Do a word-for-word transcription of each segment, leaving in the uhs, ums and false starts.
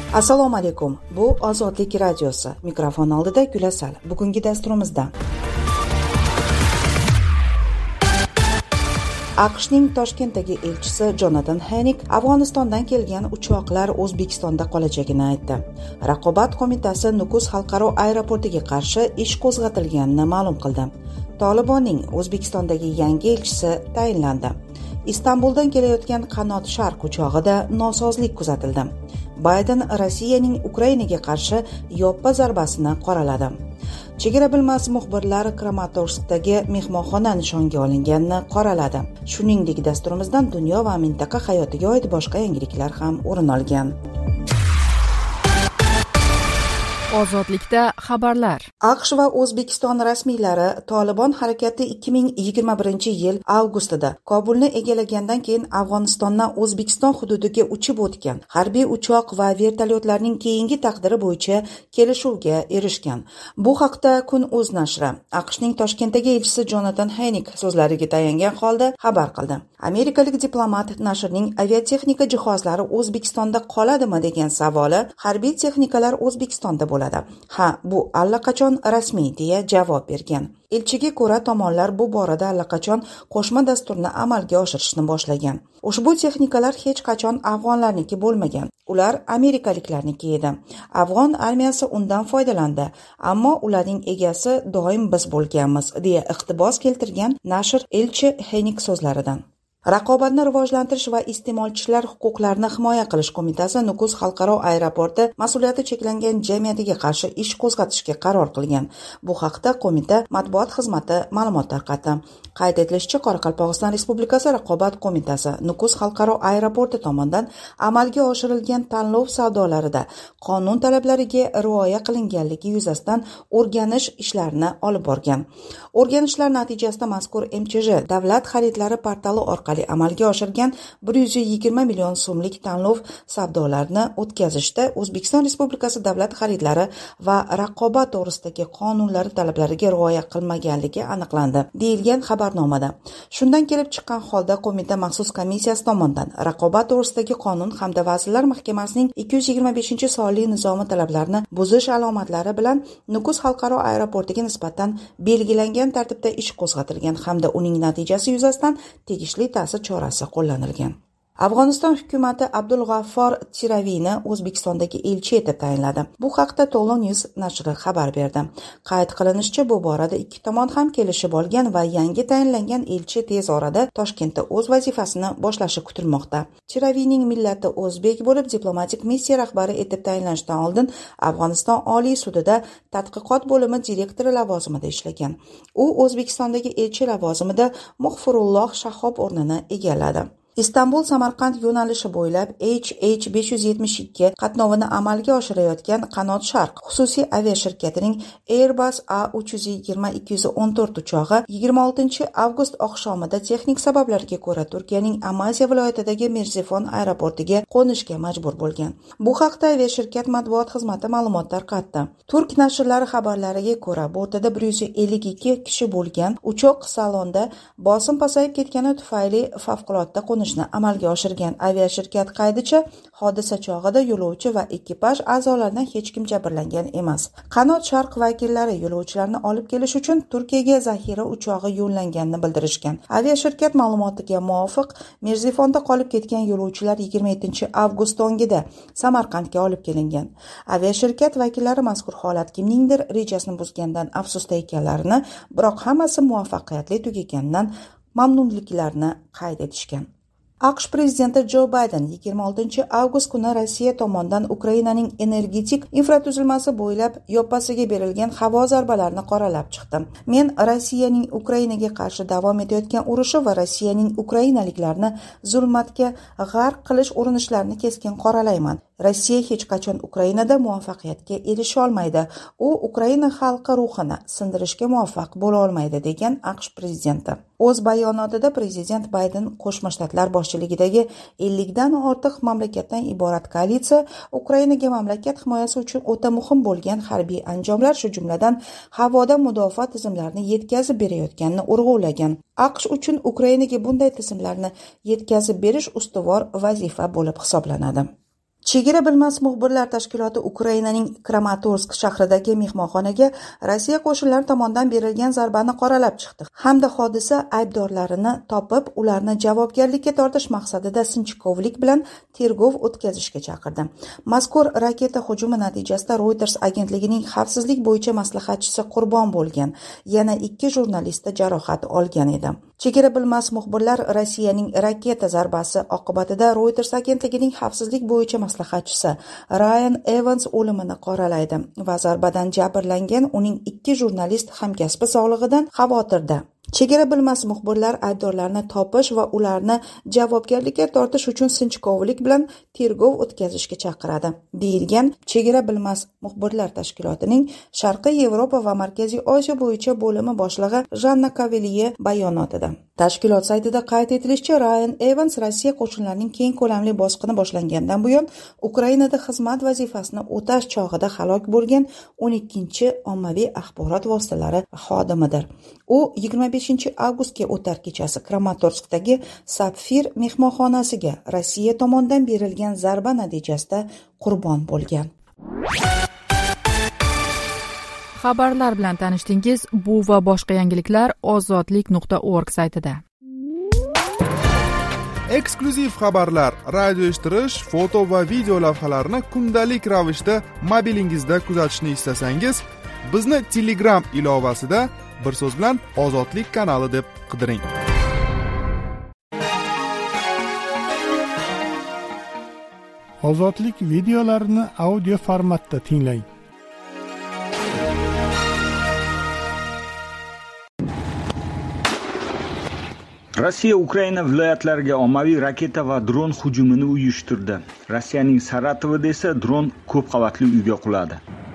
Assalomu alaykum. Bu Ozodlik radiosi. Mikrofon oldida Gulasal. Bugungi dasturimizda AQShning Toshkentdagi elchisi Jonatan Haynik Afg'onistondan kelgan uchoqlar O'zbekistonda qolajagini aytdi. Raqobat qo'mitasi Nukus xalqaro aeroportiga qarshi ish qo'zg'atilganini ma'lum qildi. Tolibonning O'zbekistondagi yangi elchisi tayinlandi. Istanbuldan kelayotgan qanot sharq uchog'ida nosozlik kuzatildi. Bayden Rossiyaning Ukrainaga qarshi yoppa zarbasini qoraladi. Chegara bilmas muxbirlari Kramatorskdagi mehmonxona nishonga olinganini qoraladi. Shuningdek, dasturimizdan dunyo va mintaqa hayotiga oid boshqa yangiliklar ham o'rin olgan. Ozodlikda xabarlar. AQSh va O'zbekiston rasmiylari Tolibon harakati ikki ming yigirma birinchi yil avgustida Kobulni egallagandan keyin Afg'onistondan O'zbekiston hududiga uchib o'tgan harbiy uchoq va vertolyotlarning keyingi taqdiri bo'yicha kelishuvga erishgan. Bu haqda Kun.uz nashri AQShning Toshkentdagi elchisi Jonatan Haynik so'zlariga tayangan holda xabar qildi. Amerikalik diplomat nashrning aviatexnika jihozlari O'zbekistonda qoladimi degan savoli harbiy texnikalar O'zbekistonda bo'ladi. Ha, bu allaqachon rasmiy deya javob bergan. Elchiga ko'ra, tomonlar bu borada allaqachon qo'shma dasturni amalga oshirishni boshlagan. Ushbu texnikalar hech qachon afg'onlarniki bo'lmagan. Ular amerikaliklarniki edi. Afg'on armiyasi undan foydalandi, ammo ularning egasi doim biz bo'lganmiz, deya iqtibos keltirgan nashr elchi Haynik so'zlaridan. Raqobatni rivojlantirish va iste'molchilar huquqlarini himoya qilish qo'mitasi Nukus xalqaro aeroporti mas'uliyati cheklangan jamiyatiga qarshi ish qo'zg'atishga qaror qilgan. Bu haqda qo'mita matbuot xizmati ma'lumot tarqatdi. Qayd etilishicha, Qoraqalpog'iston Respublikasi Raqobat qo'mitasi Nukus xalqaro aeroporti tomonidan amalga oshirilgan tanlov savdolarida qonun talablariga rioya qilinganligi yuzasidan o'rganish ishlarini olib borgan. O'rganishlar natijasida mazkur M Ch J davlat xaridlari portali orqali amalga oshirgan bir yuz yigirma million so'mlik tanlov savdolarini o'tkazishda O'zbekiston Respublikasi davlat xaridlari va raqobat to'g'risidagi qonunlari talablariga rioya qilmaganligi aniqlandi, deyilgan xabarnomada. Shundan kelib chiqqan holda qo'mita maxsus komissiyasi tomonidan raqobat to'g'risidagi qonun hamda Vazirlar Mahkamasining ikki yuz yigirma beshinchi sonli nizomi talablarini buzish alomatlari bilan Nukus xalqaro aeroportiga nisbatan belgilangan tartibda ish qo'zg'atilgan hamda uning natijasi yuzasidan tegishli ta'sir chorasi qo'llanilgan. Afg'oniston hukumati Abdulg'affor Tiraviyni O'zbekistondagi elchi etib tayinladi. Bu haqda Tolonews nashri xabar berdi. Qayd qilinishicha, bu borada ikki tomon ham kelishib olgan va yangi tayinlangan elchi tez orada Toshkentda o'z vazifasini boshlashi kutilmoqda. Tiraviyning millati o'zbek bo'lib, diplomatik missiya rahbari etib tayinlanishdan oldin Afg'oniston Oliy sudida tadqiqot bo'limi direktori lavozimida ishlagan. U O'zbekistondagi elchi lavozimida Muxfirulloh Shahob o'rnini egalladi. Istanbul Samarqand yo'nalishi bo'ylab H H besh yuz yetmish ikki qatnovini amalga oshirayotgan Qanot Sharq xususiy aviashirkatining Airbus A uch yuz yigirma ikki yuz o'n to'rt uchog'i yigirma oltinchi avgust oqshomida texnik sabablarga ko'ra Turkiyaning Amasya viloyatidagi Merzifon aeroportiga qo'nishga majbur bo'lgan. Bu haqda aviashirkat matbuot xizmati ma'lumot tarqatdi. Turk nashrlari xabarlariga ko'ra, bortida bir yuz ellik ikki kishi bo'lgan uchoq salonda bosim pasayib ketgani tufayli favqulodda qo'nish amalga oshirgan. Aviashirkat qaydicha, hodisa chog'ida yo'lovchi va ekipaj a'zolaridan hech kim jabrlangan emas. Qanot Sharq vakillari yo'lovchilarni olib kelish uchun Turkiyaga zaxira uchog'i yo'llanganini bildirishgan. Aviashirkat ma'lumotiga muvofiq, Merzifonda qolib ketgan yo'lovchilar yigirma yettinchi avgust tongida Samarqandga olib kelingan. Aviashirkat vakillari mazkur holat kimningdir rejasini buzgandan afsusda ekanlarini, biroq hammasi muvaffaqiyatli tugaganidan mamnunliklarini qayd etishgan. AQSh prezidenti Jo Bayden yigirma oltinchi avgust kuni Rossiya tomonidan Ukrainaning energetik infratuzilmasi bo'ylab yoppasiga berilgan havo zarbalarini qoralab chiqdi. Men Rossiyaning Ukrainaga qarshi davom etayotgan urushi va Rossiyaning ukrainaliklarni zulmatga g'arq qilish urinishlarini keskin qoralayman. Rossiya hech qachon Ukrainada muvaffaqiyatga erisha olmaydi. U Ukraina xalqi ruhini sindirishga muvaffaq bo'la olmaydi, degan AQSh prezidenti. O'z bayonotida prezident Bayden Qo'shma Shtatlar boshchiligidagi ellikdan ortiq mamlakatdan iborat koalitsiya Ukrainaga mamlakat himoyasi uchun o'ta muhim bo'lgan harbiy anjomlar, shu jumladan havoda mudofaa tizimlarini yetkazib berayotganini urg'ulagan. AQSh uchun Ukrainaga bunday tizimlarni yetkazib berish ustuvor vazifa bo'lib hisoblanadi. Chegara bilmas muxbirlar tashkiloti Ukrainaning Kramatorsk shahridagi mehmonxonaga Rossiya qo'shinlari tomonidan berilgan zarbani qoralab chiqdi hamda hodisa aybdorlarini topib, ularni javobgarlikka tortish maqsadida sinchkovlik bilan tergov o'tkazishga chaqirdi. Mazkur raketa hujumi natijasida Reuters agentligining xavfsizlik bo'yicha maslahatchisi qurbon bo'lgan, yana ikki jurnalist jarohat olgan edi. Chegara bilmas muxbirlar Rossiyaning raketa zarbasi oqibatida Reuters agentligining xavfsizlik bo'yicha maslahatchisi Ryan Evans o'limini qoralaydi va zarbadan jabrlangan uning ikki jurnalist hamkasbi sog'lig'idan xavotirda. Chegara bilmas muxbirlar aybdorlarni topish va ularni javobgarlikka tortish uchun sinchkovlik bilan tergov o'tkazishga chaqiradi, deyilgan Chegara bilmas muxbirlar tashkilotining Sharqiy Yevropa va Markaziy Osiyo bo'yicha bo'limi boshlig'i Janna Kaveliye bayonotida. Tashkilot saytida qayd etilishicha, Ryan Evans Rossiya qo'shinlarining keng ko'lamli bosqini boshlangandan buyon Ukrainada xizmat vazifasini o'tash chog'ida halok bo'lgan o'n ikkinchi ommaviy axborot vositalari xodimidir. U yigirma beshinchi avgustga o'tar kechasi Kramatorskdagi Sapfir mehmonxonasiga Rossiya tomonidan berilgan zarba natijasida qurbon bo'lgan. Xabarlar bilan tanishdingiz. Bu va boshqa yangiliklar ozodlik nuqta org saytida. Eksklyuziv xabarlar, radio eshittirish, foto va video lavhalarni kundalik ravishda mobilingizda kuzatishni istasangiz, bizni Telegram ilovasida bir so'z bilan Ozodlik kanali deb qidiring. Ozodlik videolarini audio formatda tinglang. Rossiya Ukraina viloyatlariga ommaviy raketa va dron hujumini uyushtirdi. Rossiyaning Saratovida esa dron ko'p qavatli uyga quladi.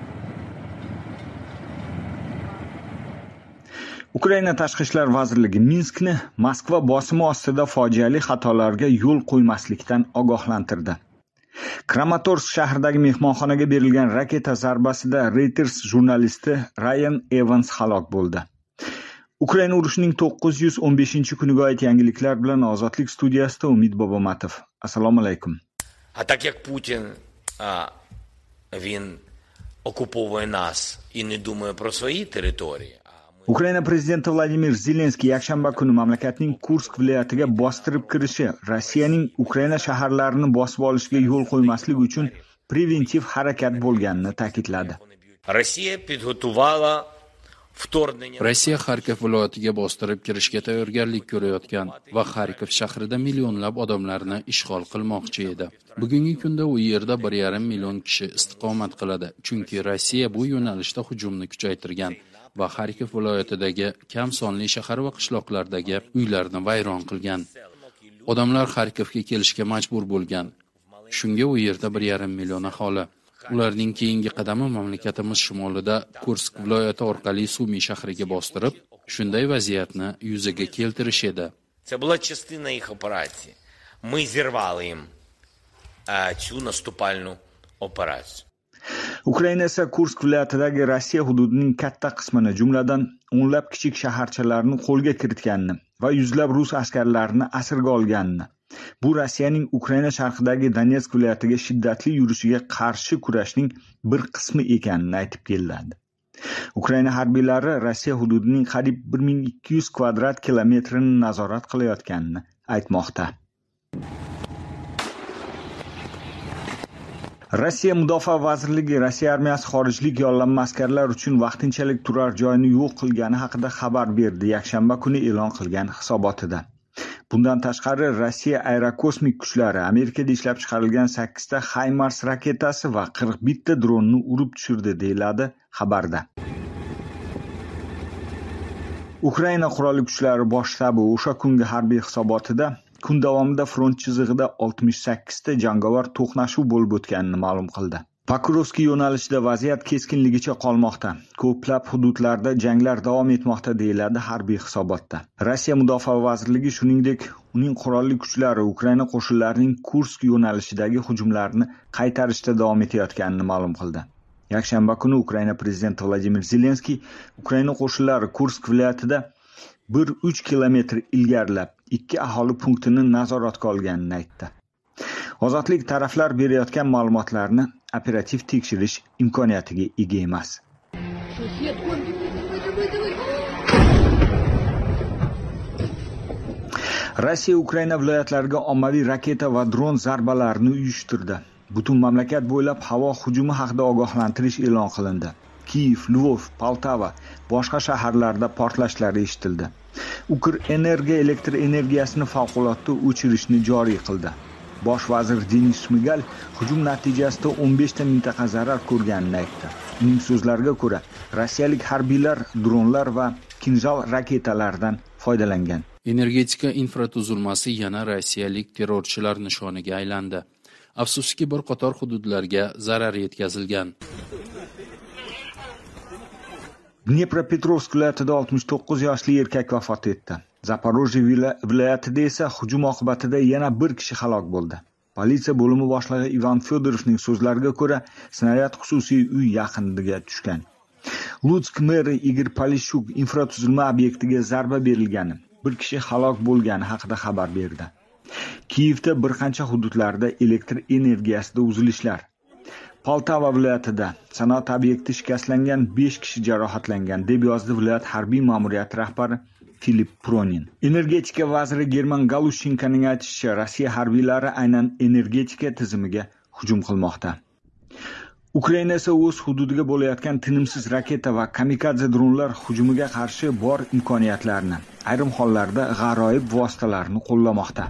Ukraina Tashqi ishlar vazirligi Minskni Moskva bosimi ostida fojiali xatolarga yo'l qo'ymaslikdan ogohlantirdi. Kramatorsk shahridagi mehmonxonaga berilgan raketa zarbasida Reuters jurnalisti Ryan Evans halok bo'ldi. Ukraina urushining to'qqiz yuz o'n beshinchi kuniga oid yangiliklar bilan Ozodlik studiyasida Umid Bobomatov. Assalomu alaykum. А так як Путін, а, він окуповує нас і не думає про свої території. Ukraina prezidenti Vladimir Zelenskiy yakshanba kuni mamlakatning Kursk viloyatiga bostirib kirishi Rossiyaning Ukraina shaharlarini bosib olishga yo'l qo'ymaslik uchun preventiv harakat bo'lganini ta'kidladi. Rossiya підготувала Rossiya Xarkov viloyatiga bostirib kirishga tayyorgarlik ko'rayotgan va Xarkov shahrida millionlab odamlarni ishg'ol qilmoqchi edi. Bugungi kunda u yerda bir yarim million kishi istiqomat qiladi, chunki Rossiya bu yo'nalishda hujumni kuchaytirgan va Xarkov viloyatidagi kam sonli shahar va qishloqlardagi uylarni vayron qilgan. Odamlar Xarkovga kelishga majbur bo'lgan. Shunga u yerda bir yarim million aholi. Ularning keyingi qadami mamlakatimiz shimolida Kursk viloyati orqali Sumi shahriga bostirib, shunday vaziyatni yuzaga keltirish edi. Це була частина їх операції. Ми зірвали їм цю наступальну операцію. Ukraina esa Kursk viloyatidagi Rossiya hududining katta qismini, jumladan o'nlab kichik shaharchalarni qo'lga kiritganini va yuzlab rus askarlarini asirga olganini, bu Rossiyaning Ukraina sharqidagi Donetsk viloyatiga shiddatli yurishiga qarshi kurashning bir qismi ekanini aytib keladi. Ukraina harbiylari Rossiya hududining qariyb bir ming ikki yuz kvadrat kilometrini nazorat qilayotganini aytmoqda. Rossiya Mudofaa vazirligi Rossiya armiyasi xorijlik yollanma askarlar uchun vaqtinchalik turar joyini yo'q qilgani haqida xabar berdi, yakshanba kuni e'lon qilgan hisobotida. Bundan tashqari Rossiya aerokosmik kuchlari Amerikada ishlab chiqarilgan sakkizta HIMARS raketasi va qirq bitta dronni urib tushirdi, deyiladi xabarda. Ukraina qurolli kuchlari bosh shtabi o'sha kungi harbiy hisobotida kun davomida front chizig'ida oltmish sakkizta jangovar to'qnashuv bo'lib o'tganini ma'lum qildi. Pokrovskiy yo'nalishida vaziyat keskinligicha qolmoqda. Ko'plab hududlarda janglar davom etmoqda, deyiladi harbiy hisobotda. Rossiya Mudofaa vazirligi shuningdek, uning qurolli kuchlari Ukraina qo'shinlarining Kursk yo'nalishidagi hujumlarini qaytarishda davom etayotganini ma'lum qildi. Yakshanba kuni Ukraina prezidenti Vladimir Zelenskiy Ukraina qo'shinlari Kursk viloyatida bir uch kilometr ilgarilab ikki aholi punktini nazoratga olganini aytdi. Ozodlik taraflar berayotgan ma'lumotlarni operativ tekshirish imkoniyatiga ega emas. Rossiya Ukraina viloyatlariga ommaviy raketa va dron zarbalarini uyushtirdi. Butun mamlakat bo'ylab havo hujumi haqida ogohlantirish e'lon qilindi. Kiyev, Lvov, Poltava, boshqa shaharlarda portlashlar eshitildi. Ukrenerga elektr energiyasini favqulodda o'chirishni joriy qildi. Bosh vazir Denis Shmigal hujum natijasida o'n besh ta mintaqa zarar ko'rganini aytdi. Uning so'zlariga ko'ra, rossiyalik harbiylar dronlar va kinjal raketalardan foydalangan. Energetika infratuzilmasi yana rossiyalik terrorchilar nishoniga aylandi. Afsuski bir qator hududlarga zarar yetkazilgan. Dnepropetrovsk viloyatida oltmish to'qqiz yoshli erkak vafot etdi. Zaporojye viloyatida esa hujum oqibatida yana bir kishi halok bo'ldi. Politsiya bo'limi boshlig'i Ivan Fedorovning so'zlariga ko'ra, snaryad xususiy uy yaqiniga tushgan. Lutsk meri Igor Polishchuk infratuzilma obyektiga zarba berilgani, bir kishi halok bo'lgani haqida xabar berdi. Kiyevda bir qancha hududlarda elektr energiyasida uzilishlar. Poltava viloyatida sanoat obyekti shikastlangan, besh kishi jarohatlangan, deb yozdi viloyat harbiy ma'muriyati rahbari Filip Pronin. Energetika vaziri German Galushenkoning aytishicha, Rossiya harbiylari aynan energetika tizimiga hujum qilmoqda. Ukraina esa o'z hududiga bo'layotgan tinimsiz raketa va kamikadze dronlar hujumiga qarshi bor imkoniyatlarni, ayrim hollarda g'aroyib vositalarni qo'llamoqda.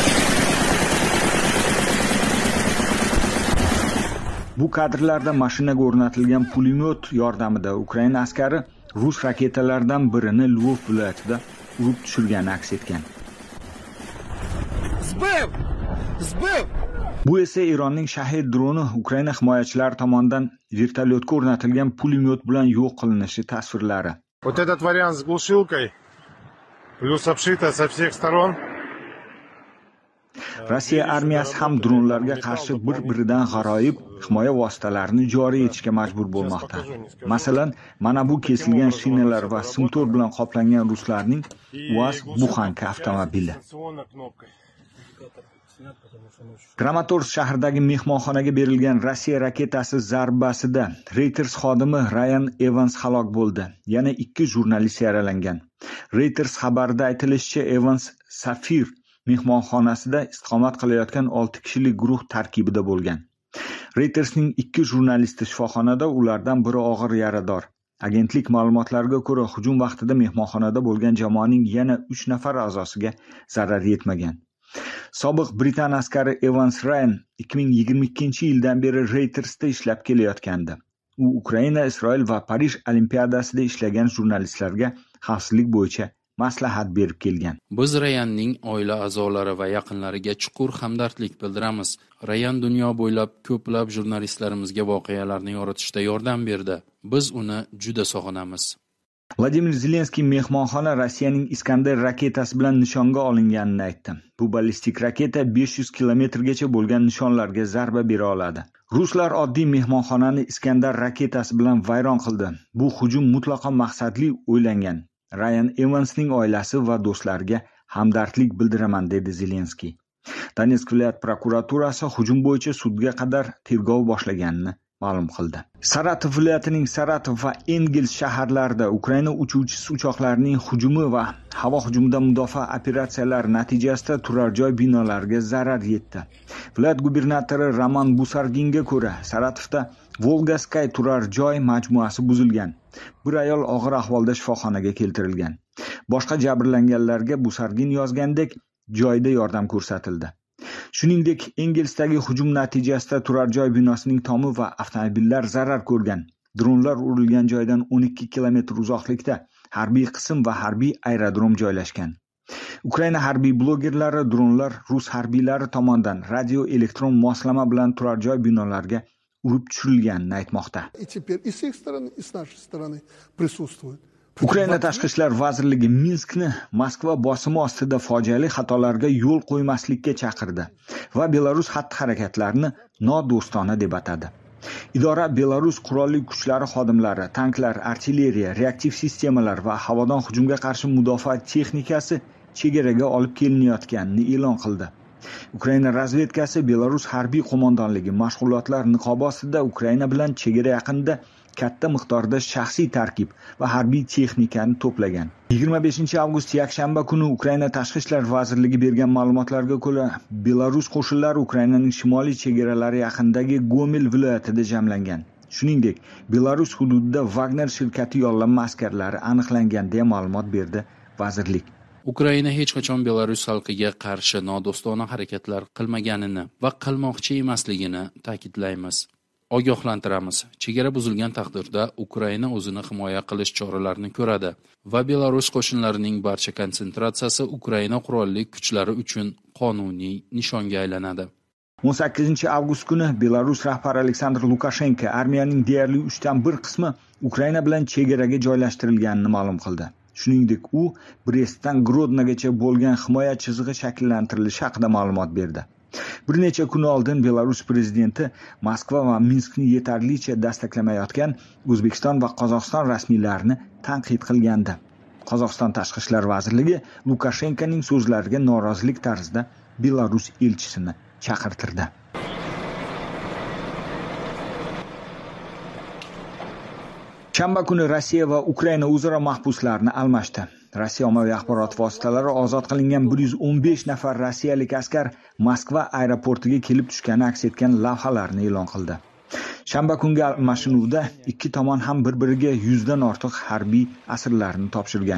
Bu kadrlarda mashinaga o'rnatilgan pulemyot yordamida Ukraina askari rus raketalaridan birini Lvov viloyatida urib tushirgani aks etgan. Zbiv! Zbiv! Bu esa Eronning Shahid droni Ukraina himoyachilari tomonidan vertolyotga o'rnatilgan pulemyot bilan yo'q qilinishi tasvirlari. Вот этот вариант с глушилкой плюс обшито со всех сторон. Rossiya armiyasi ham dronlarga qarshi bir-biridan g'aroyib himoya vositalarini joriy etishga majbur bo'lmoqda. Masalan, mana bu kesilgan shinalar va simtor bilan qoplangan ruslarning UAZ Buxanka avtomobili. Kramatorsk shahridagi mehmonxonaga berilgan Rossiya raketasi zarbasida Reuters xodimi Ryan Evans halok bo'ldi. Yana ikki jurnalist yaralangan. Reuters xabarida aytilishicha, Evans Safir mehmonxonasida istiqomat qilayotgan olti kishilik guruh tarkibida bo'lgan. Reutersning ikki jurnalisti shifoxonada, ulardan biri og'ir yarador. Agentlik ma'lumotlariga ko'ra, hujum vaqtida mehmonxonada bo'lgan jamoaning yana uch nafar a'zosiga zarar yetmagan. Sobiq Britan askari Evans Ryan ikki ming yigirma ikkinchi yildan beri Reutersda ishlab kelayotgandi. U Ukraina, Isroil va Parij olimpiadasida ishlagan jurnalistlarga xavfsizlik bo'yicha maslahat berib kelgan. Biz Ryanning oila a'zolari va yaqinlariga chuqur hamdardlik bildiramiz. Ryan dunyo bo'ylab ko'plab jurnalistlarimizga voqealarni yoritishda yordam berdi. Biz uni juda sog'inamiz. Vladimir Zelenskiy mehmonxona Rossiyaning Iskander raketasi bilan nishonga olinganini aytdi. Bu ballistik raketa besh yuz kilometrgacha bo'lgan nishonlarga zarba bera oladi. Ruslar oddiy mehmonxonani Iskandar raketasi bilan vayron qildi. Bu hujum mutlaqo maqsadli o'ylangan. Ryan Evansning oilasi va do'stlariga hamdardlik bildiraman, dedi Zelenskiy. Donetsk viloyat prokuraturasi hujum bo'yicha sudga qadar tergov boshlaganini ma'lum qildi. Saratov viloyatining Saratov va Engels shaharlarida Ukraina uchuvchisi uchoqlarining hujumi va havo hujumida mudofaa operatsiyalari natijasida turar joy binolariga zarar yetdi. Viloyat gubernatori Roman Busarginga ko'ra, Saratovda Volgaskay turar joy majmuasi buzilgan. Bir ayol og'ir ahvolda shifoxonaga keltirilgan. Boshqa jabrlanganlarga Busargin yozgandek joyda yordam ko'rsatildi. Shuningdek, Engelsdagi hujum natijasida turar joy binosining tomi va avtomobillar zarar ko'rgan. Dronlar urilgan joydan o'n ikki kilometr uzoqlikda harbiy qism va harbiy aerodrom joylashgan. Ukraina harbiy blogerlari dronlar rus harbiylari tomonidan radio elektron moslama bilan turar joy binolariga urib tushirilganini aytmoqda. Ukraina tashqi ishlar vazirligi Minskni Moskva bosimi ostida fojiali xatolarga yo'l qo'ymaslikka chaqirdi va Belarus xatti-harakatlarini nodo'stona deb atadi. Idora Belarus qurolli kuchlari xodimlari, tanklar, artilleriya, reaktiv sistemalar va havodan hujumga qarshi mudofaa texnikasi chegaraga olib kelinayotganini e'lon qildi. Ukraina razvedkasi Belarus harbiy qo'mondonligi mashg'ulotlar niqobi ostida Ukraina bilan chegara yaqinida katta miqdorda shaxsiy tarkib va harbiy texnikani to'plagan. yigirma beshinchi avgust yakshanba kuni Ukraina Tashqi ishlar vazirligi bergan ma'lumotlarga ko'ra, Belarus qo'shinlari Ukrainaning shimoliy chegaralari yaqinidagi Gomel viloyatida jamlangan. Shuningdek, Belarus hududida Wagner shirkati yollanma askarlari aniqlangan deya ma'lumot berdi vazirlik. Ukraina hech qachon Belarus xalqiga qarshi nodo'stona harakatlar qilmaganini va qilmoqchi emasligini ta'kidlaymiz. Ogohlantiramiz. Chegara buzilgan taqdirda Ukraina o'zini himoya qilish choralarini ko'radi va Belarus qo'shinlarining barcha konsentratsiyasi Ukraina qurolli kuchlari uchun qonuniy nishonga aylanadi. o'n sakkizinchi avgust kuni Belarus rahbari Aleksandr Lukashenko armiyaning deyarli uchdan bir qismi Ukraina bilan chegaraga joylashtirilganini ma'lum qildi. Shuningdek, u Brestdan Grodnogacha bo'lgan himoya chizig'i shakllantirilishi haqida ma'lumot berdi. Bir necha kun oldin Belarus prezidenti Moskva va Minskni yetarlicha dastaklamayotgan O'zbekiston va Qozog'iston rasmiylarini tanqid qilgandi. Qozog'iston Tashqi ishlar vazirligi Lukashenkoning so'zlariga norozilik tarzida Belarus elchisini chaqirtirdi. Shanba kuni Rossiya va Ukraina o'zaro mahbuslarni almashdi. Rossiya ommaviy axborot vositalari ozod qilingan bir yuz o'n besh nafar rossiyalik askar Moskva aeroportiga kelib tushgani aks etgan lavhalarni e'lon qildi. Shanba kungi almashinuvda ikki tomon ham bir-biriga yuzdan ortiq harbiy asirlarni topshirgan.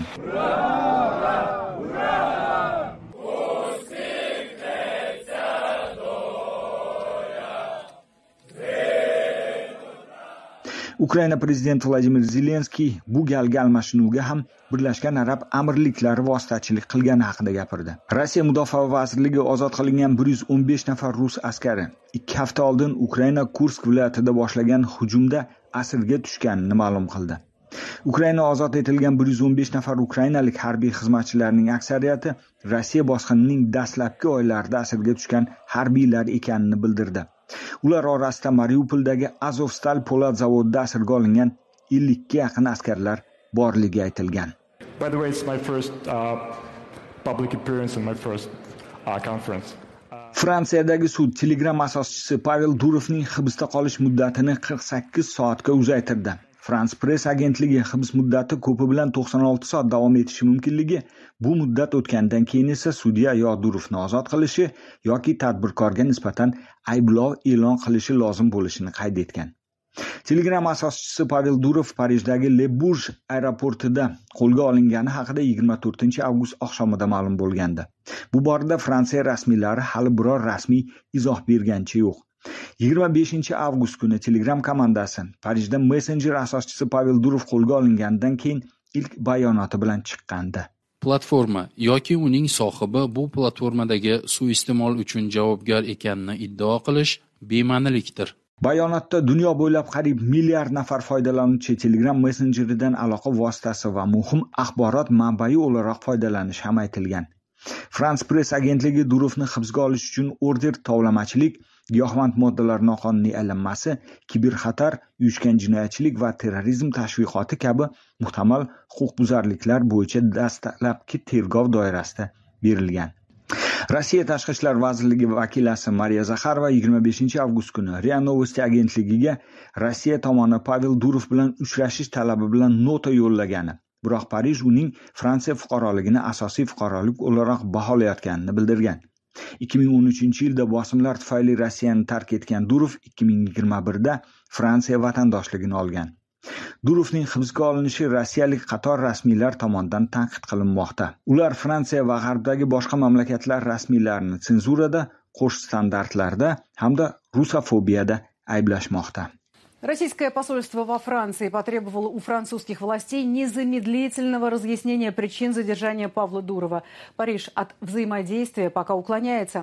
Ukraina prezidenti Vladimir Zelenskiy bu galgi almashinuvga ham Birlashgan Arab Amirliklari vositachilik qilgani haqida gapirdi. Rossiya Mudofaa vazirligi ozod qilingan bir yuz o'n besh nafar rus askari ikki hafta oldin Ukraina Kursk viloyatida boshlagan hujumda asirga tushganini ma'lum qildi. Ukraina ozod etilgan bir yuz o'n besh nafar ukrainalik harbiy xizmatchilarning aksariyati Rossiya bosqinining dastlabki oylarida asirga tushgan harbiylar ekanini bildirdi. Ular orasida Mariupoldagi Azovstal po'lat zavodida asirga olingan ellikka yaqin askarlar borligi aytilgan. By the way, it's my first uh, public appearance and my first uh, conference. Fransiyadagi sud Telegram asoschisi Pavel Durovning hibsda qolish muddatini qirq sakkiz soatga uzaytirdi. France Press agentligi hibs muddati ko'pi bilan to'qson olti soat davom etishi mumkinligi, bu muddat o'tgandan keyin esa sudya yo Durovni ozod qilishi yoki tadbirkorga nisbatan ayblov e'lon qilishi lozim bo'lishini qayd etgan. Telegram asoschisi Pavel Durov Parijdagi Le Bourget aeroportida qo'lga olingani haqida yigirma to'rtinchi avgust oqshomida ma'lum bo'lgandi. Bu borada Fransiya rasmiylari hali biror rasmiy izoh berganicha yo'q. yigirma beshinchi avgust kuni Telegram komandasi Parijda Messenger asoschisi Pavel Durov qo'lga olinganidan keyin ilk bayonoti bilan chiqqandi. Platforma yoki uning sohibi bu platformadagi suiiste'mol uchun javobgar ekanini iddao qilish bema'nilikdir. Bayonotda dunyo bo'ylab qariyb milliard nafar foydalanuvchi Telegram Messengeridan aloqa vositasi va muhim axborot manbai o'laroq foydalanishi ham aytilgan. France Press agentligi Durovni hibsga olish uchun order tovlamachilik, giyohvand moddalar noqonuniy aylanmasi, kiberxatar, uyushgan jinoyatchilik va terrorizm tashviqoti kabi muhtamal huquqbuzarliklar bo'yicha dastlabki tergov doirasida berilgan. Rossiya Tashqi ishlar vazirligi vakilasi Mariya Zakharova yigirma beshinchi avgust kuni RIA Novosti agentligiga Rossiya tomoni Pavel Durov bilan uchrashish talabi bilan nota yo'llagani, biroq Parij uning Fransiya fuqaroligini asosiy fuqarolik o'laroq baholayotganini bildirgan. ikki ming o'n uchinchi yilda bosimlar tufayli Rossiyani tark etgan Durov ikki ming yigirma birda Fransiya vatandoshligini olgan. Durovning hibsga olinishi rossiyalik qator rasmiylar tomonidan tanqid qilinmoqda. Ular Fransiya va G'arbdagi boshqa mamlakatlar rasmiylarini senzurada, qo'sh standartlarda hamda rusofobiyada ayblashmoqda. Российское посольство во Франции потребовало у французских властей незамедлительного разъяснения причин задержания Павла Дурова. Париж от взаимодействия пока уклоняется.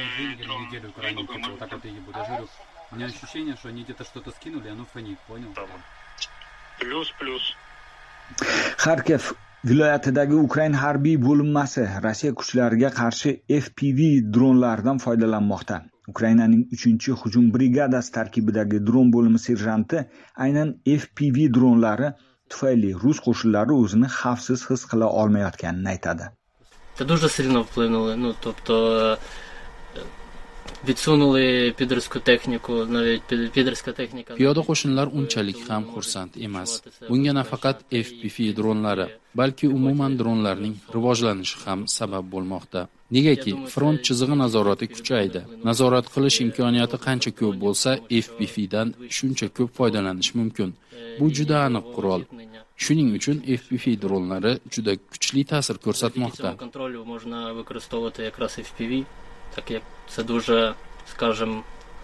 У меня ощущение, что они где-то что-то скинули, оно фонит, понял? Плюс-плюс. Kharkiv viloyatidagi Ukrain harbiy bo'linmasi Rossiya kuchlariga qarshi F P V dronlardan foydalanmoqda. Ukrainaning uchinchi hujum brigadasi tarkibidagi dron bo'limi serjanti aynan F P V dronlari tufayli rus qo'shinlari o'zini xavfsiz his qila olmayotganini aytadi. Це дуже сильно вплинули. Ну, тобто Відсунули підерську техніку, навіть підерська техніка. Piyoda qo'shinlar unchalik ham xursand emas. Bunga nafaqat F P V dronlari, balki umuman dronlarning rivojlanishi ham sabab bo'lmoqda. Negaki, front chizig'i nazorati kuchaydi. Nazorat qilish imkoniyati qancha ko'p bo'lsa, F P V dan shuncha ko'p foydalanish mumkin. Bu juda aniq qurol. Shuning uchun F P V dronlari juda kuchli ta'sir ko'rsatmoqda. Контролю можна використовувати якраз F P V, так як це дуже, скажімо,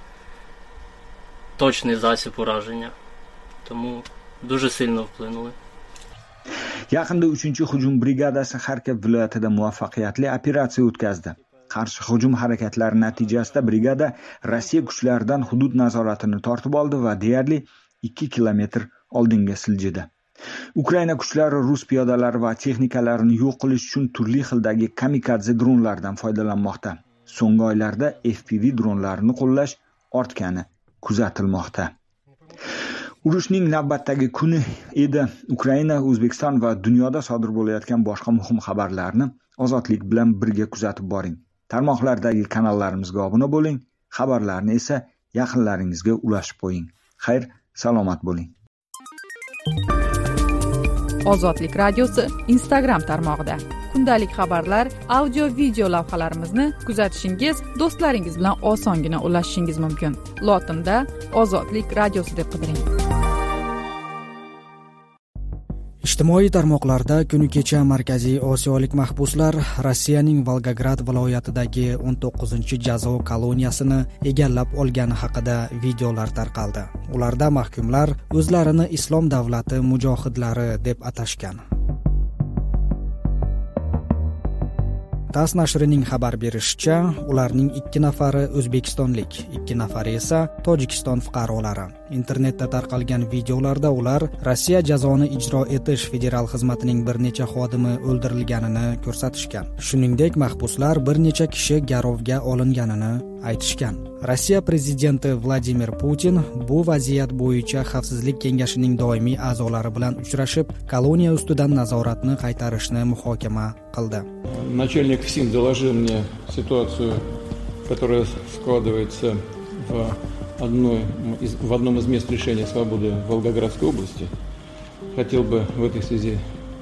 точний засіб ураження. Тому дуже сильно вплинули. Yaqinda uchinchi hujum brigadasi Xarkov viloyatida muvaffaqiyatli operatsiya o'tkazdi. Qarshi hujum harakatlari natijasida brigada Rossiya kuchlaridan hudud nazoratini tortib oldi va deyarli ikki kilometr oldinga siljidi. Ukraina kuchlari rus piyodalari va texnikalarini yo'q qilish uchun turli xildagi kamikadze dronlardan foydalanmoqda. So'nggi oylarda F P V dronlarini qo'llash ortgani kuzatilmoqda. Urushning navbatdagi kuni edi. Ukraina, O'zbekiston va dunyoda sodir bo'layotgan boshqa muhim xabarlarni ozodlik bilan birga kuzatib boring. Tarmoqlardagi kanallarimizga obuna bo'ling, xabarlarni esa yaqinlaringizga ulashib qo'ying. Xayr, salomat bo'ling. Ozodlik radiosi Instagram tarmog'ida kundalik xabarlar, audio video lavhalarimizni kuzatishingiz, do'stlaringiz bilan osongina ulashishingiz mumkin. Lotinda Ozodlik radiosi deb qidiring. Ijtimoiy tarmoqlarda kuni kecha Markaziy Osiyolik mahbuslar Rossiyaning Volgograd viloyatidagi o'n to'qqizinchi jazo koloniyasini egallab olgani haqida videolar tarqaldi. Ularda mahkumlar o'zlarini Islom davlati mujohidlari deb atashgan. TASS nashrining xabar berishicha, ularning ikki nafari o'zbekistonlik, ikki nafari esa Tojikiston fuqarolari. Internetda tarqalgan videolarda ular Rossiya jazoni ijro etish federal xizmatining bir necha xodimi o'ldirilganini ko'rsatishgan. Shuningdek, mahbuslar bir necha kishi garovga olinganini aytishgan. Rossiya prezidenti Vladimir Putin bu vaziyat bo'yicha Xavfsizlik kengashining doimiy a'zolari bilan uchrashib, koloniya ustidan nazoratni qaytarishni muhokama qildi. Начальник ФСИН доложил мне ситуацию, которая складывается в одной из, в одном из мест лишения свободы в Волгоградской области. Хотел бы в этой связи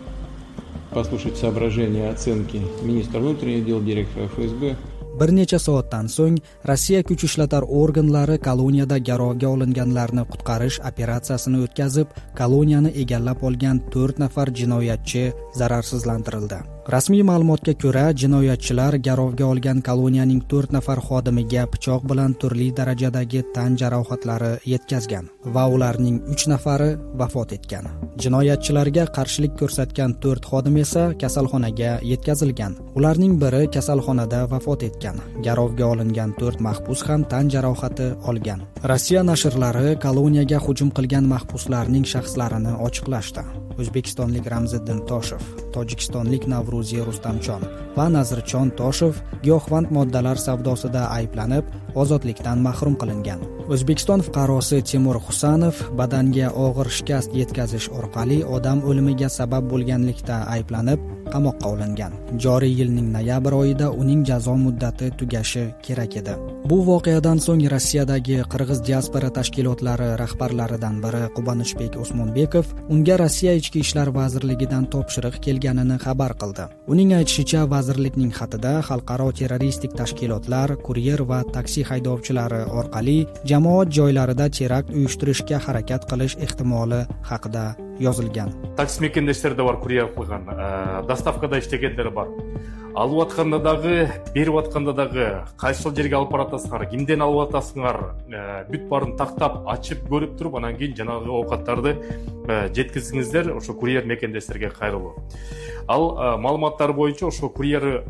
послушать соображения и оценки министра внутренних дел, директора F S B. Bir necha soatdan so'ng Rossiya kuch ishlatar organlari koloniyada garovga olinganlarni qutqarish operatsiyasini o'tkazib, koloniyani egallab olgan to'rt nafar jinoyatchi zararsizlantirildi. Rasmiy ma'lumotga ko'ra, jinoyatchilar garovga olgan koloniyaning to'rt nafar xodimiga pichoq bilan turli darajadagi tan jarohatlari yetkazgan va ularning uch nafari vafot etgan. Jinoyatchilarga qarshilik ko'rsatgan to'rt xodim esa kasalxonaga yetkazilgan. Ularning biri kasalxonada vafot etgan. Garovga olingan to'rt mahbus ham tan jarohati olgan. Rossiya nashrlari koloniyaga hujum qilgan mahbuslarning shaxslarini ochiqlashdi. O'zbekistonlik Ramziddin Toshev, Tojikistonlik Navro'ziy Rustamchon va Nazirchon Toshev giyohvand moddalar savdosida ayblanib, ozodlikdan mahrum qilingan. O'zbekiston fuqarosi Timur Husanov badanga og'ir shikast yetkazish orqali odam o'limiga sabab bo'lganlikda ayblanib, qamoqqa olingan. Joriy yilning noyabr oyida uning jazo muddati tugashi kerak edi. Bu voqeadan so'ng Rossiyadagi qirg'iz diaspora tashkilotlari rahbarlaridan biri Qubanishbek Osmonbekov unga Rossiya Ichki ishlar vazirligidan topshiriq kelganini xabar qildi. Uning aytishicha, vazirlikning xatida xalqaro terroristik tashkilotlar, kuryer va taksi haydovchilari orqali jamoat joylarida terakt uyushtirishga harakat qilish ehtimoli haqida yozilgan. Taksi mekendештер де бар, kuryer qilgan, доставкада иштегендер бар. Алып атканда дагы, берип атканда дагы кайсыл жерге алып баратасыңар, кимден алып атасыңар, бүт барын тактап, ачып көрүп туруп, анан кийин жанагы оокаттарды жеткизиңиздер ошо курьер мекендештерге кайрылуу. Ал маалыматтар боюнча ошо курьер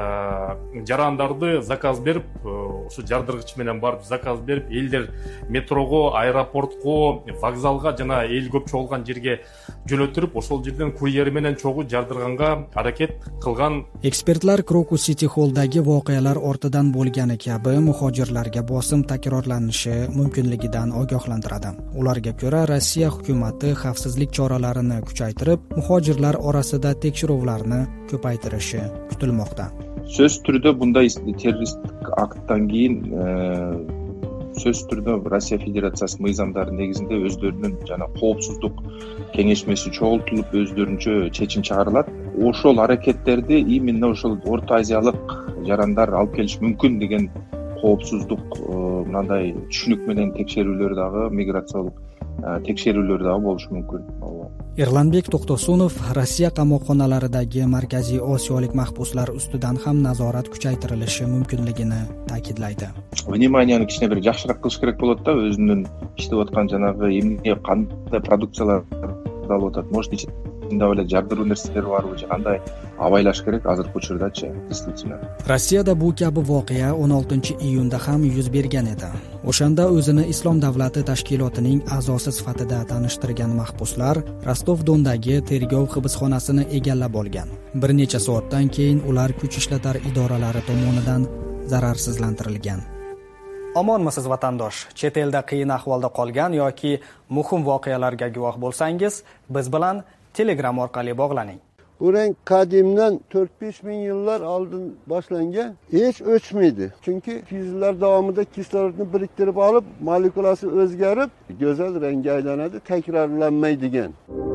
жарандарды заказ берип, ошо жардыргыч менен барып заказ берип, элдер метрого, аэропортко, вокзалга жана эл көп чогулган жерге жөнөтүрүп, ошол жерден курьер менен чогуу жардырганга аракет кылган. Ekspertlar Crocus City Hall'dagi voqealar ortidan bo'lgani kabi muhojirlarga bosim takrorlanishi mumkinligidan ogohlantiradi. Ularga ko'ra, Rossiya hukumatı xavfsizlik choralarini kuchaytirib, muhojirlar orasida tekshiruvlarni ko'paytirishi kutilmoqda. Сөз түрдө bunday terroristik akttan кийин сөз түрдө Россия Федерациясынын мыйзамдары негизинде өздөрүнүн жана коопсуздук кеңешмеси чогултулуп өздөрүнчө чечим чыгарылат. Ошол аракеттерди именно ошол Орто Азиялык жарандар алып келиш мүмкүн деген коопсуздук мындай түшүнүк менен текшерүүлөр дагы, миграциялык текшерүүлөр дагы болушу мүмкүн. Erlanbek To'xtosunov Rossiya qamoqxonalaridagi Markaziy Osiyolik mahbuslar ustidan ham nazorat kuchaytirilishi mumkinligini ta'kidlaydi. Вниманияны кичине бир жакшыраак кылыш керек болот да, өзүнүн иштеп аткан жанагы эмне кандай продукциялар алып атат, может ичинде эле жардыруу нерселер барбы же кандай абайлаш керек азыркы учурдачы, действительно. Rossiyada bu kabi voqea o'n oltinchi iyunda ham yuz bergan edi. O'shanda o'zini Islom davlati tashkilotining a'zosi sifatida tanishtirgan mahbuslar Rostov-Dondagi tergov hibsxonasini egallab olgan. Bir necha soatdan keyin ular kuch ishlatar idoralari tomonidan zararsizlantirilgan. Omonmisiz vatandosh? Chet elda qiyin ahvolda qolgan yoki muhim voqealarga guvoh bo'lsangiz, biz bilan Telegram orqali bog'laning. Bu renk kadimden dört beş bin yıllar aldın başlangan hiç ölçmeydi. Çünkü yüzyıllar devamında kislorodni biriktirip alıp molekulası özgerip güzel rengi aylanadi, tekrarlanmaydi degan.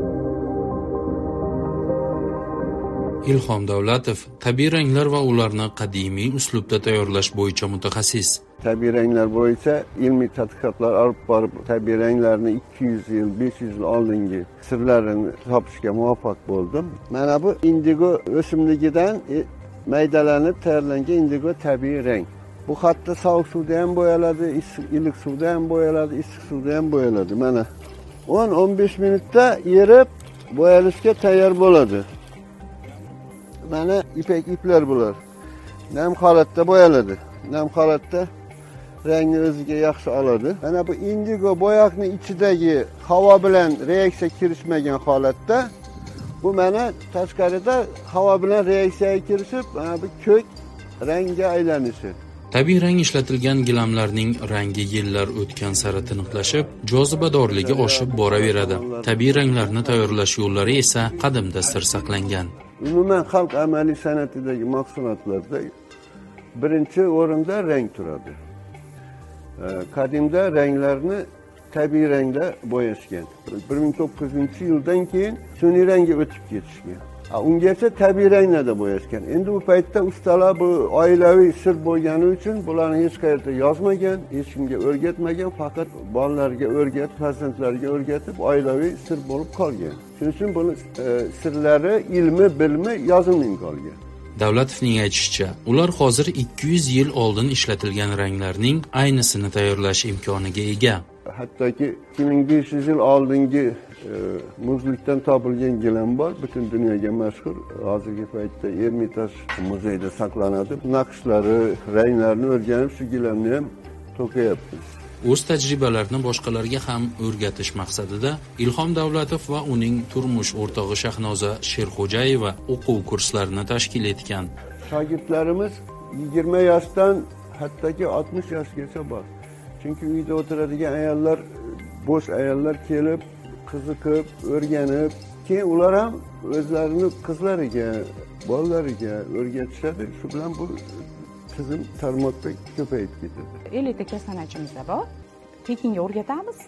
Ilhom Davlatov tabiiy ranglar va ularni qadimiy uslubda tayyorlash bo'yicha mutaxassis. Tabiiy ranglar bo'yicha ilmiy tadqiqotlar olib borib, tabiiy ranglarni ikki yuz yil, besh yuz yil oldingi sirlarini topishga muvaffaq bo'ldim. Mana bu indigo o'simligidan maydalanib tayyorlangan indigo tabiiy rang. Bu hatto sovuq suvda ham bo'yaladi, iliq suvda ham bo'yaladi, issiq suvda ham bo'yaladi. Mana o'n o'n besh minutda erib bo'yalishga tayyor bo'ladi. Mana ipek iplar bular. Nam holatda bo'yaladi. Nam holatda rangni o'ziga yaxshi oladi. Mana bu indigo bo'yoqni ichidagi havo bilan reaksiya kirishmagan holatda bu mana tashqarida havo bilan reaksiyaga kirishib, mana bu ko'k rangga aylanishi. Tabiiy rang ishlatilgan gilamlarning rangi yillar o'tgan sari tiniqlashib, jozibadorligi oshib boraveradi. Tabiiy ranglarni tayyorlash yo'llari esa qadimda sir saqlangan. Umuman xalq amaliy san'atidagi mahsulotlarda birinchi o'rinda rang turadi. Qadimda ranglarni tabiiy rangda bo'yashgan. bir ming to'qqiz yuz yildan keyin sun'iy rangga o'tib ketishgan. Ungacha tabiiy ranglarda bo'yashgan. Endi bu paytda ustalar bu oilaviy sir bo'lgani uchun bularni hech qayerda yozmagan, hech kimga o'rgatmagan, faqat bolalarga o'rgatib, farzandlarga o'rgatib, oilaviy sir bo'lib qolgan. Shuning uchun buni sirlari, ilmi, bilmi yozilmay qolgan. Davlatovning aytishicha, ular hozir ikki yuz yil oldin ishlatilgan ranglarning aynısini tayyorlash imkoniga ega. Hattoki ikki ming besh yuz yil oldingi muzlikdan topilgan gilam bor, butun dunyoga mashhur. Hozirgi paytda Ermitaj muzeyida saqlanadi. Naqshlari, ranglarini o'rganib shu gilamni ham to'qiyapmiz. O'z tajribalarini boshqalarga ham o'rgatish maqsadida Ilhom Davlatov va uning turmush o'rtog'i Shahnoza Sherxo'jayeva o'quv kurslarini tashkil etgan. Shogirdlarimiz yigirma yoshdan hattoki oltmish yoshgacha bor. Chunki uyda o'tiradigan ayollar, bo'sh ayollar kelib, qiziqib, o'rganib, keyin ular ham o'zlarini qizlariga, bolalariga o'rgatishadi. Shu bilan bu tizim tarmoqda ko'payib ketadi. ellik ta san'atchimizda bor. Tekinga o'rgatamiz.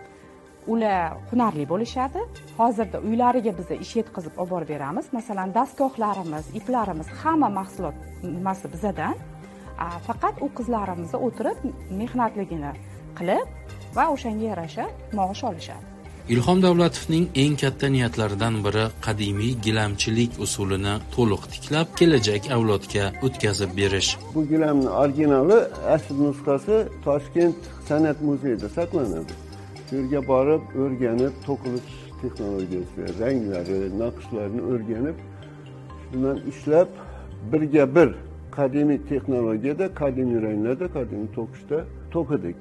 Ular hunarli bo'lishadi. Hozirda uylariga biz ish yetkazib olib borib beramiz. Masalan, dastgohlarimiz, iplarimiz, hamma mahsulot nimasi bizdan. Faqat u qizlarimiz o'tirib mehnatligini qilib va o'shanga yarasha maosh olishadi. Ilhom Davlatovning eng katta niyatlaridan biri qadimiy gilamchilik usulini to'liq tiklab, kelajak avlodga o'tkazib berish. Bu gilamning originali, asl nusxasi Toshkent san'at muzeyida saqlanadi. Shu yerga borib, o'rganib, to'qilish texnologiyasi, ranglari, naqshlarini o'rganib, bundan ishlab birga bir qadimiy texnologiyada, qadimiy ranglarda, qadimiy to'qishda to'qidik.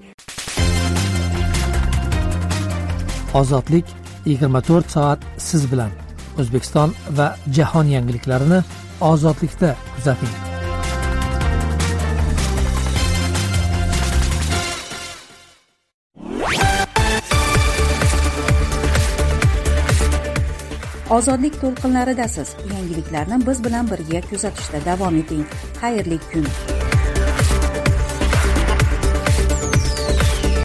Ozodlik yigirma to'rt soat siz bilan. O'zbekiston va jahon yangiliklarini Ozodlikda kuzating. ozodlik to'lqinlaridasiz. Yangiliklarni biz bilan birga kuzatishda davom eting. Xayrli kun.